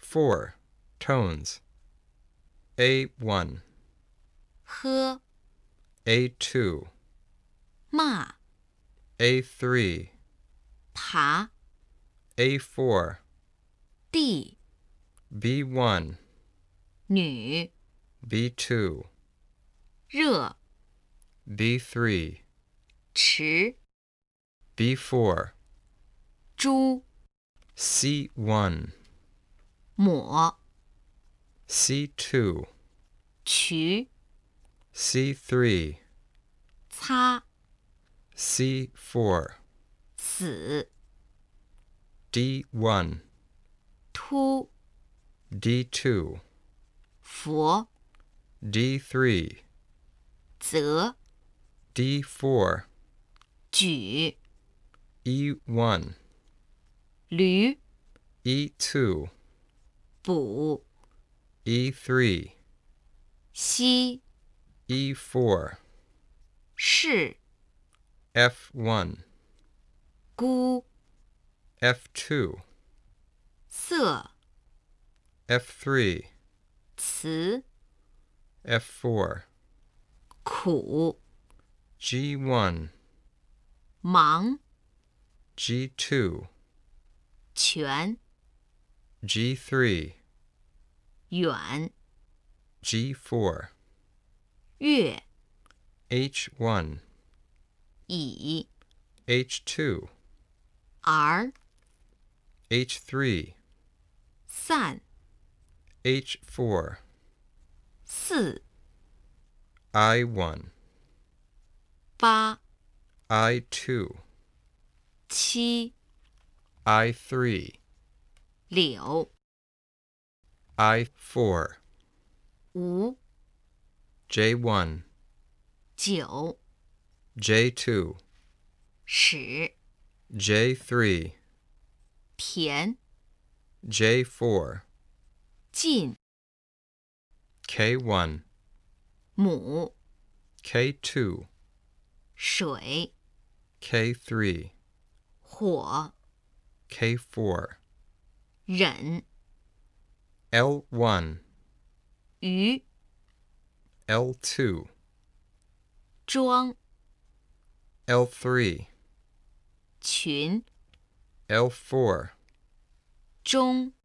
4. Tones. A1, 喝 A2, 骂 A3, 爬 A4, 地 B1, 女 B2, 热 B3, 迟 B4, 猪 C1, 抹 C2, 渠 C3, 擦 C4, 死 D1, 突 D2, 佛 D3, 则 D4, 举 E1, 驴 E2, 补 E3, 西 E4, 是 F1, 姑 F2, 色 F3, 词 F4, 苦 G1, 忙 G2, 全 G3, 远 G4, 月 H1, 以 H2, 而 H3, 散 H4, 四 I1, 八 I2, 七 I3, 柳 I4, 无 J1, 九 J2, 使 J3, 田 J4, 进 K1, 母 K2, 水 K3, 火 K4, 忍 L1, 鱼 L2, 庄 L3, 群 L4, 中